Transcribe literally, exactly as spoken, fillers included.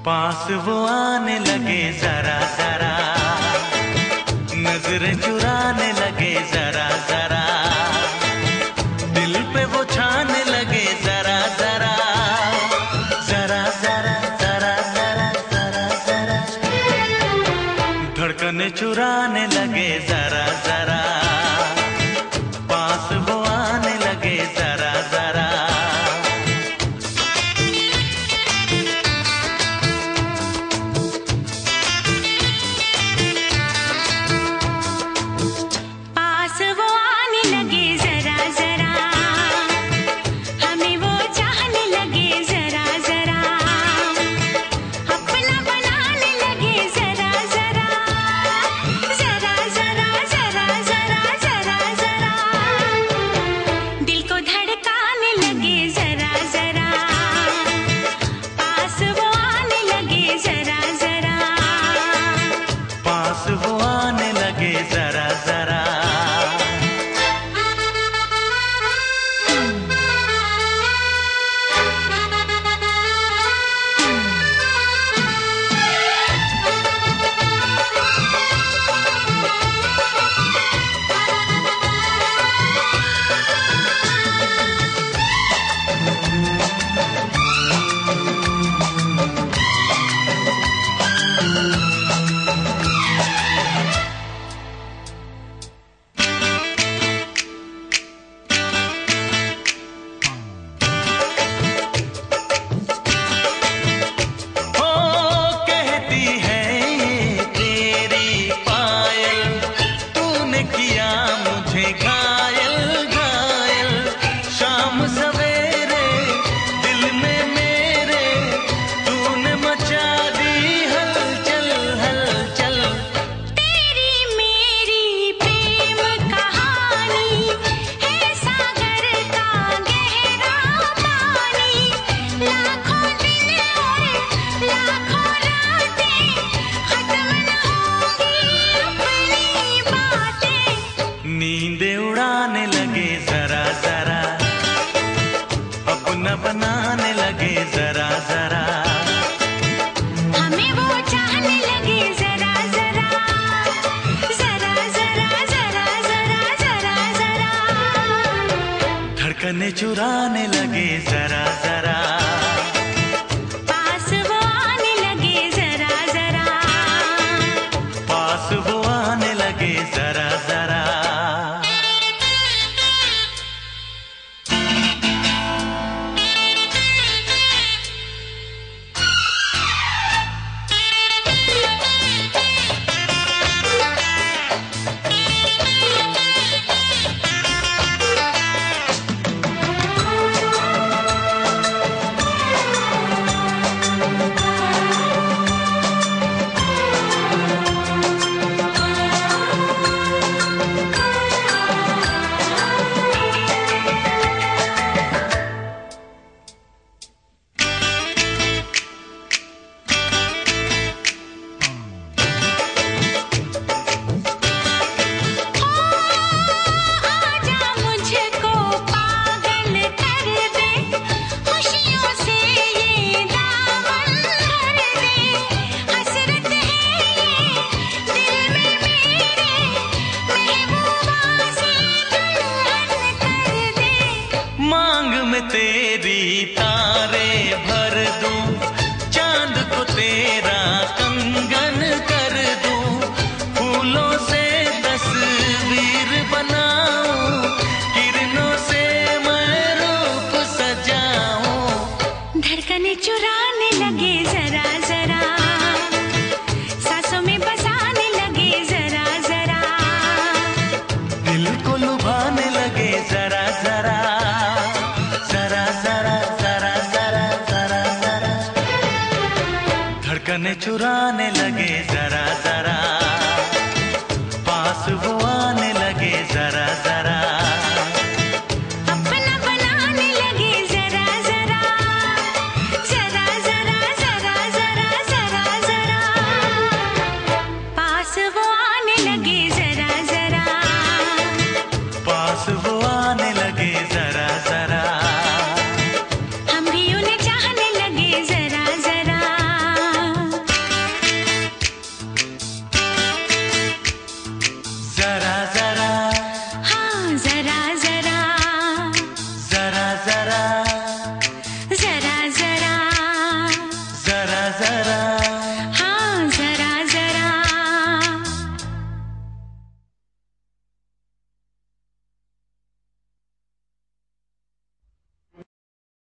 पास वो आने लगे जरा जरा, नजरें चुराने लगे जरा जरा, दिल पे वो छाने लगे जरा जरा, जरा जरा जरा जरा जरा जरा, धड़कने चुराने लगे जरा जरा, पास वो आने लगे जरा जरा। नींदे उड़ाने लगे जरा जरा, अपना बनाने लगे जरा जरा, हमें वो चाहने लगे जरा जरा, जरा जरा जरा जरा जरा जरा, धड़कने चुराने लगे जरा जरा, पास वो आने लगे जरा जरा, पास वो आने लगे जरा जरा। तेरी तारे भर दूं, चांद को तेरा कंगन कर दूं, फूलों से तस्वीर बनाऊं, किरणों से मैं रूप सजाऊं, धड़कने चुराने लगे जरा जरा, सांसों में बसाने लगे जरा जरा, दिल को लुभाने लगे जरा जरा, जरा जरा जरा जरा जरा जरा, धड़कने चुराने लगे जरा जरा, पास वो आने लगे जरा जरा, अपना बनाने लगे जरा जरा, जरा जरा जरा जरा जरा जरा, पास वो आने लगे जरा जरा, पास वो आने लगे जरा जरा, हम भी उन्हें चाहने लगे जरा जरा। जरा